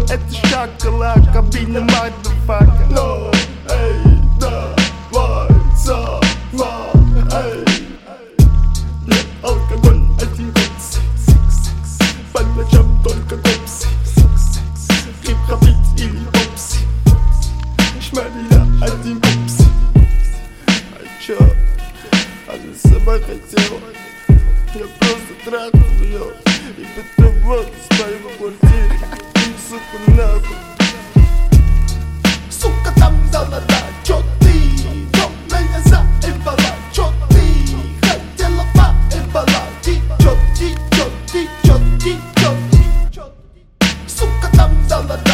это шоколака, бина motherfucker. Но, эй, давай, сама, эй. Нет, алкоголь, один копс. По ночам только копс. Хип-хоп или попс. Шмалина, один копс. А чё? Она сама хотела. Я просто трахнул её и потом вот спали в квартире. И, сука, нахуй. Сука, там золота, чё ты? Кто меня заебала? Чё ты? Хотела поебала. Течёт. Сука, там золота.